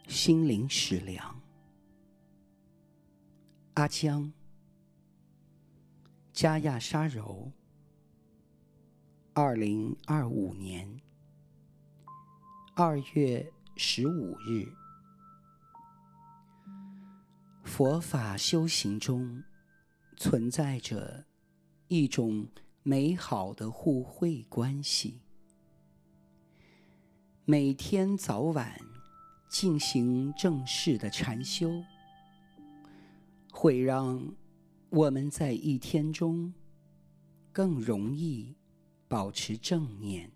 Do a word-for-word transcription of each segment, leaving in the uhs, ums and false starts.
心灵食粮。阿江，加亚沙柔，二零二五年二月十五日。佛法修行中存在着一种美好的互惠关系。每天早晚进行正式的禅修，会让我们在一天中更容易保持正念，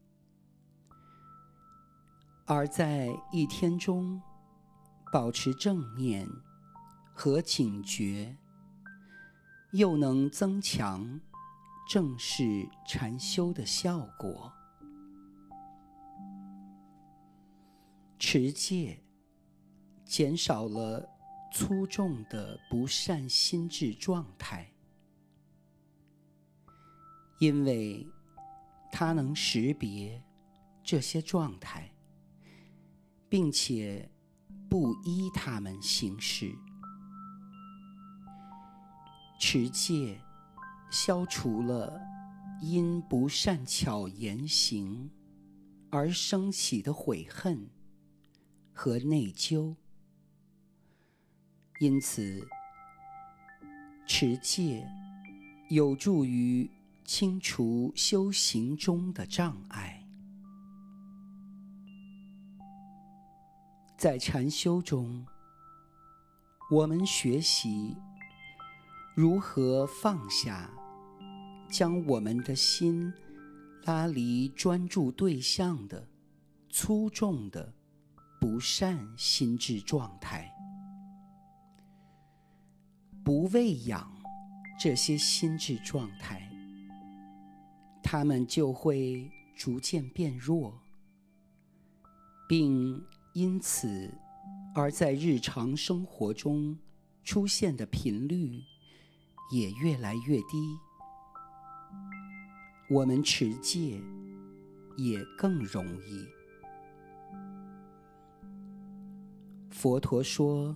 而在一天中保持正念和警觉，又能增强正式禅修的效果。持戒减少了粗重的不善心智状态，因为它能识别这些状态，并且不依它们行事。持戒消除了因不善巧言行而升起的悔恨和内疚，因此持戒有助于清除修行中的障碍。在禅修中，我们学习如何放下，将我们的心拉离专注对象的粗重的不善心智状态，不喂养这些心智状态，它们就会逐渐变弱，并因此而在日常生活中出现的频率也越来越低，我们持戒也更容易。佛陀说，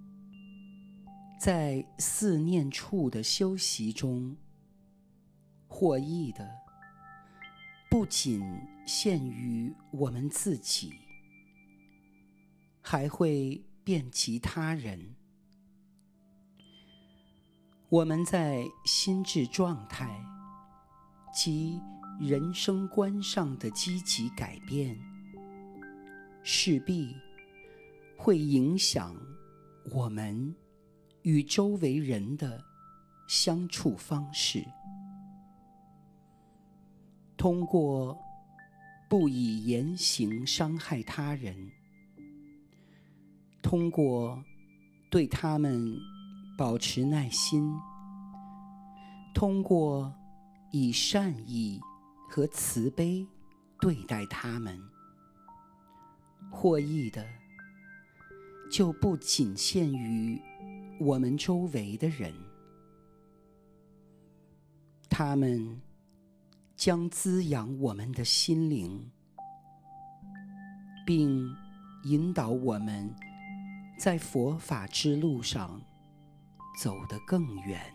在四念处的修习中，获益的不仅限于我们自己，还会遍及他人。我们在心智状态及人生观上的积极改变，势必会影响我们与周围人的相处方式。通过不以言行伤害他人，通过对他们保持耐心，通过以善意和慈悲对待他们，获益的就不仅限于我们周围的人，他们将滋养我们的心灵，并引导我们在佛法之路上走得更远。